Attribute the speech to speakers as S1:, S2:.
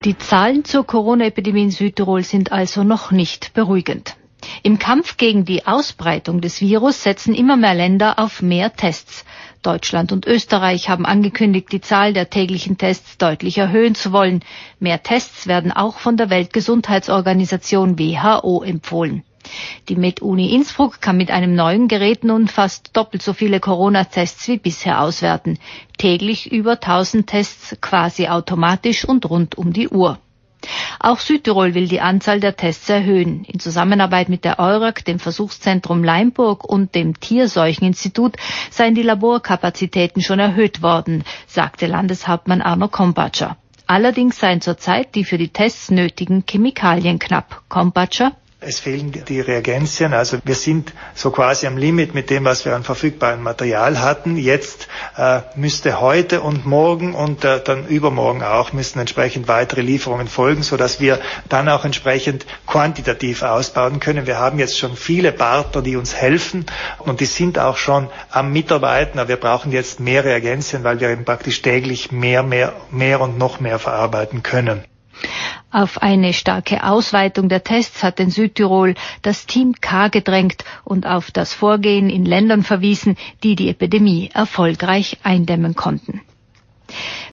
S1: Die Zahlen zur Corona-Epidemie in Südtirol sind also noch nicht beruhigend. Im Kampf gegen die Ausbreitung des Virus setzen immer mehr Länder auf mehr Tests. Deutschland und Österreich haben angekündigt, die Zahl der täglichen Tests deutlich erhöhen zu wollen. Mehr Tests werden auch von der Weltgesundheitsorganisation WHO empfohlen. Die MedUni Innsbruck kann mit einem neuen Gerät nun fast doppelt so viele Corona-Tests wie bisher auswerten. Täglich über 1000 Tests quasi automatisch und rund um die Uhr. Auch Südtirol will die Anzahl der Tests erhöhen. In Zusammenarbeit mit der EURAC, dem Versuchszentrum Leimburg und dem Tierseucheninstitut seien die Laborkapazitäten schon erhöht worden, sagte Landeshauptmann Arno Kompatscher. Allerdings seien zurzeit die für die Tests nötigen Chemikalien knapp. Kompatscher:
S2: Es fehlen die Reagenzien, also wir sind so quasi am Limit mit dem, was wir an verfügbarem Material hatten. Jetzt müsste heute und morgen und dann übermorgen auch müssen entsprechend weitere Lieferungen folgen, sodass wir dann auch entsprechend quantitativ ausbauen können. Wir haben jetzt schon viele Partner, die uns helfen und die sind auch schon am Mitarbeiten, aber wir brauchen jetzt mehr Reagenzien, weil wir eben praktisch täglich mehr und noch mehr verarbeiten können.
S1: Auf eine starke Ausweitung der Tests hat in Südtirol das Team K gedrängt und auf das Vorgehen in Ländern verwiesen, die die Epidemie erfolgreich eindämmen konnten.